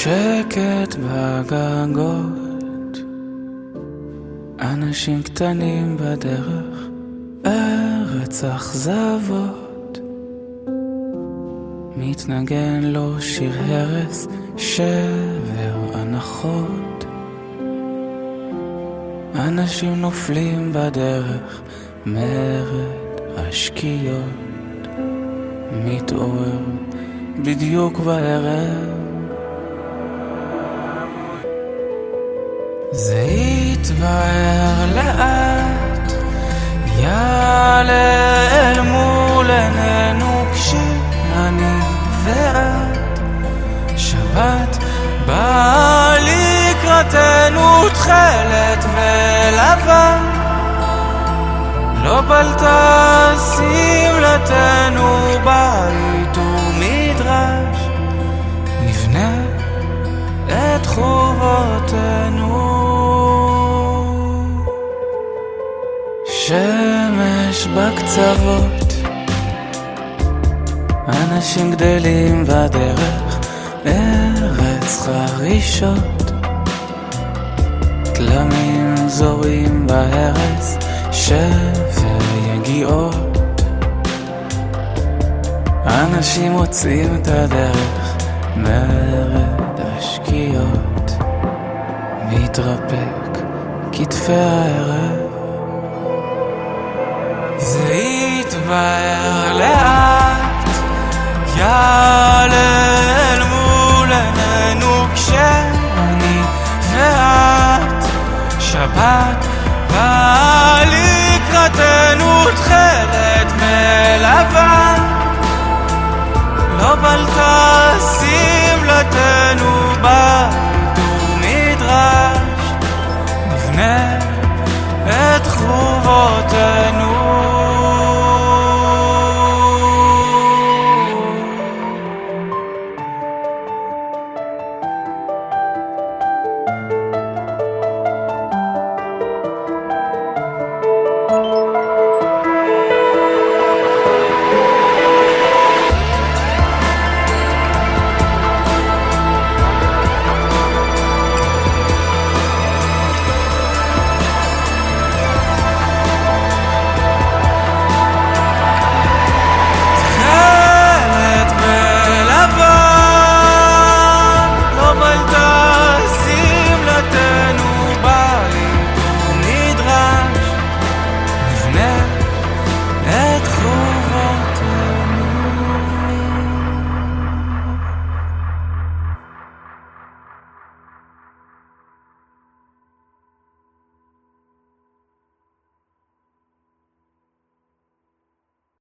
שקט בגגות, אנשים קטנים בדרך, ארץ אכזבות, מתנגן לו שיר הרס, שבר הנחות, אנשים נופלים בדרך, מרד השקיעות, מתעורר בדיוק בערב, זה יתבהר לאט, יעלה אל מול עינינו כשאני ואת, שבת באה לקראתנו תכלת ולבן, לא בלטה שמלתנו בית ומדרש, נבנה את חורבותינו, שמש בקצוות, אנשים גדלים בדרך, ארץ חרישות, תלמים זורים בהרס, שבר יגיעות, אנשים מוצאים את הדרך, מרד השקיעות, מתרפק כתפי הערב, זה יתבהר לאט, יעלה אל מול עינינו כשאני ואת, שבת באה לקראתנו תכלת ולבן, לא בלטה שמלתנו